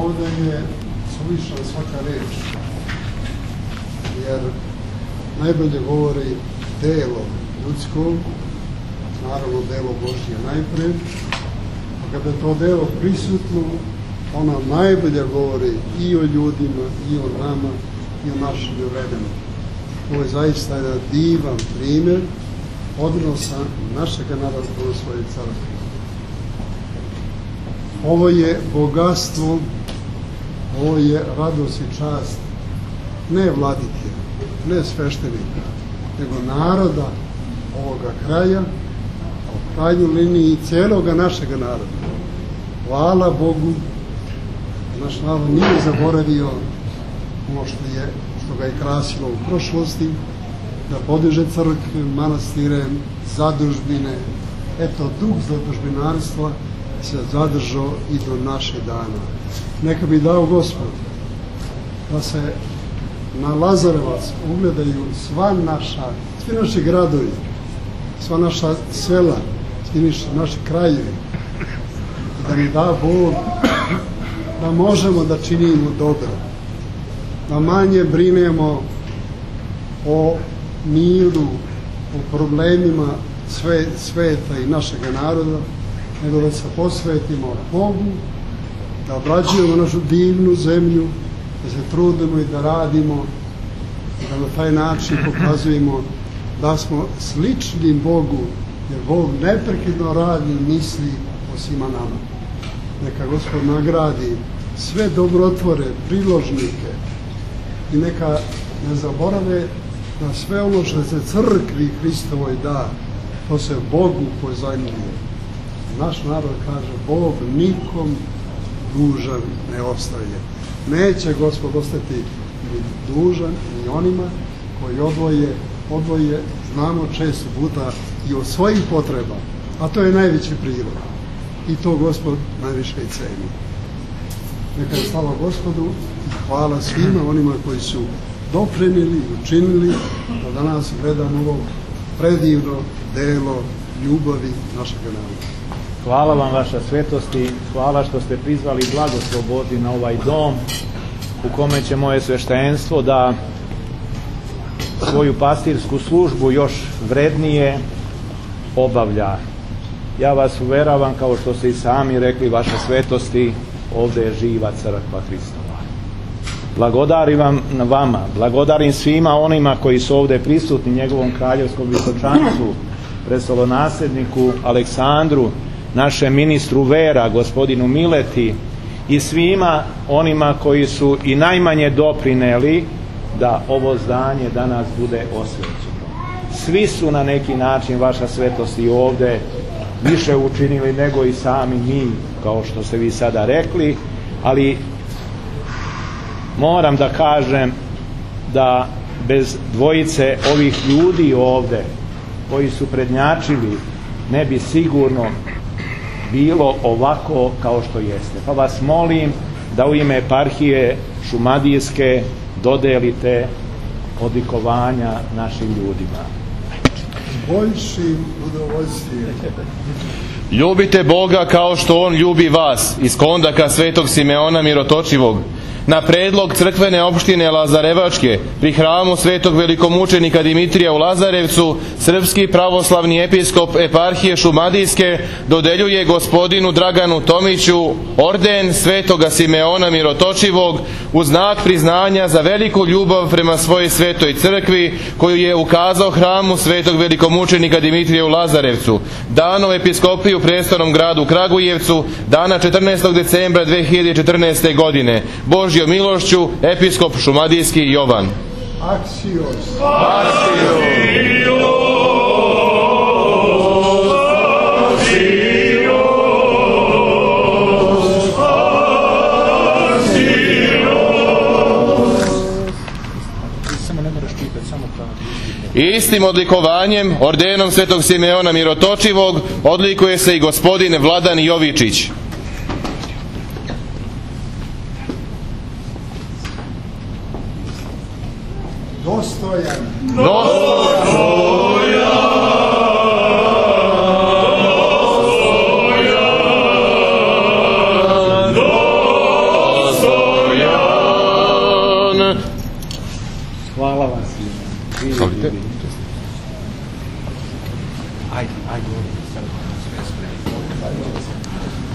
ovdje je suvišna svaka reč, jer najbolje govori delo ljudsko, naravno delo Božje najprej, a kada je to delo prisutno, ona najbolje govori i o ljudima, i o nama, i o našem vremenu. Ovo je zaista jedan divan primjer odnosa našeg naroda prema svojoj crkvi. Ovo je bogatstvo, ovo je radost i čast ne vladike, ne sveštenika, nego naroda ovoga kraja, u krajnjoj liniji cijeloga našega naroda. Hvala Bogu, naš narod nije zaboravio ono što ga je krasilo u prošlosti, da podiže crkve, manastire, zadužbine. Eto, duh zadužbinarstva se zadržao i do naše dana. Neka bi dao Gospod da se na Lazarevac ugledaju svi naši gradovi, sva naša sela, svi naši krajevi, da mi da Bog da možemo da činimo dobro, da manje brinemo o miru, o problemima sveta i našega naroda, nego da se posvetimo Bogu, da obrađujemo našu divnu zemlju, da se trudimo i da radimo, da na taj način pokazujemo da smo slični Bogu, jer Bog neprekidno radi i misli o svima nama. Neka Gospod nagradi sve dobrotvore, priložnike i neka ne zaborave da sve ono što se crkvi Hristovoj da, to se Bogu pozajmljuje. Naš narod kaže, Bog nikom dužan ne ostaje. Neće Gospod ostati ni dužan ni onima koji odvoje, znamo često puta i od svojih potreba, a to je najveći prilog. I to Gospod najviše i ceni. Neka je slava Gospodu i hvala svima onima koji su doprinili i učinili da danas gledamo ovo predivno delo ljubavi našeg naroda. Hvala vam, vaša svetosti, hvala što ste prizvali blagoslov Božji na ovaj dom u kome će moje sveštenstvo da svoju pastirsku službu još vrednije obavlja. Ja vas uveravam, kao što ste i sami rekli, vaša svetosti, ovdje je živa crkva Hristova. Blagodarim vama, blagodarim svima onima koji su ovdje prisutni, njegovom kraljevskom visočancu, prestolonasljedniku Aleksandru, našem ministru vera, gospodinu Mileti, i svima onima koji su i najmanje doprineli da ovo zdanje danas bude osvećeno. Svi su na neki način, vaša svetost, i ovdje više učinili nego i sami mi, kao što ste vi sada rekli, ali moram da kažem da bez dvojice ovih ljudi ovdje koji su prednjačili ne bi sigurno bilo ovako kao što jeste. Pa vas molim da u ime eparhije šumadijske dodelite odlikovanja našim ljudima. Boljšim udovoljstvijem. Ljubite Boga kao što On ljubi vas, iz Kondaka Svetog Simeona Mirotočivog. Na predlog crkvene opštine Lazarevačke pri hramu Svetog velikomučenika Dimitrija u Lazarevcu, srpski pravoslavni episkop eparhije šumadijske dodeljuje gospodinu Draganu Tomiću orden Svetoga Simeona Mirotočivog u znak priznanja za veliku ljubav prema svojoj svetoj crkvi koju je ukazao hramu Svetog velikomučenika Dimitrija u Lazarevcu, dano episkopiji u prestolnom gradu Kragujevcu, dana 14. decembra 2014. godine. Božjom milošću, episkop šumadijski Jovan. Axios. Istim odlikovanjem, ordenom Svetog Simeona Mirotočivog, odlikuje se i gospodin Vladan Jovičić. Dostojan. Dostojan. Hvala vam svima. Izvolite. Ajde, ovdje.